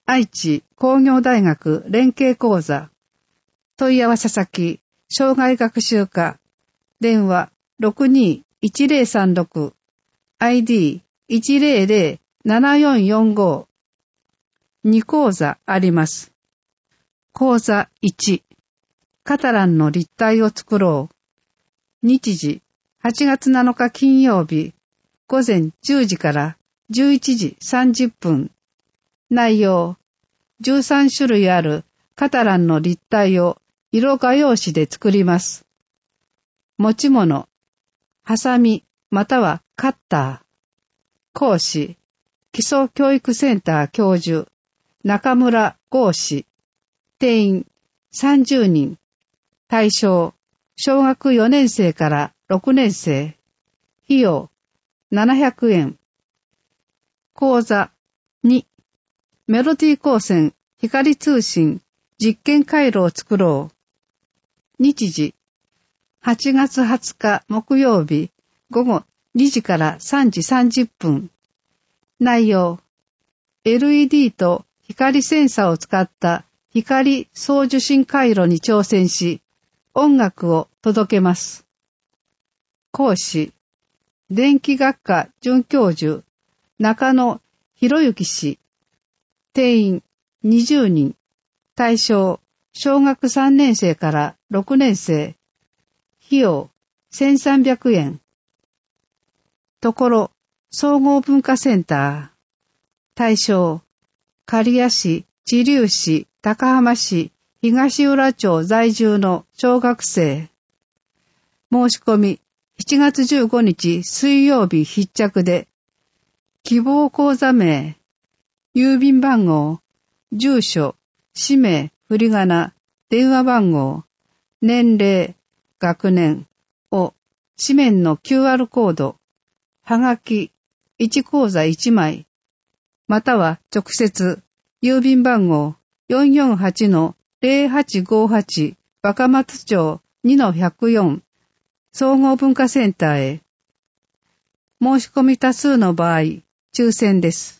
愛知工業大学連携講座。問い合わせ先、障害学習課。電話621036。ID 1007445。2講座あります。講座1。カタランの立体を作ろう。日時、8月7日金曜日、午前10時から11時30分。内容、13種類あるカタランの立体を色画用紙で作ります。持ち物、ハサミまたはカッター。講師、基礎教育センター教授、中村剛氏。定員30人。対象、小学4年生から6年生。費用700円。講座2。メロディー光線光通信実験回路を作ろう。日時、8月20日木曜日午後2時から3時30分。内容、LED と光センサーを使った光送受信回路に挑戦し、音楽を届けます。講師、電気学科准教授、中野博之氏。定員20人。対象、小学3年生から6年生。費用1300円。ところ、総合文化センター。対象、刈谷市、知立市、高浜市、東浦町在住の小学生。申し込み、7月15日水曜日必着で、希望講座名、郵便番号、住所、氏名、振り仮名、電話番号、年齢、学年を紙面の QR コード、はがき、1講座1枚、または直接、郵便番号 448-0858 若松町 2-104 総合文化センターへ。申し込み多数の場合、抽選です。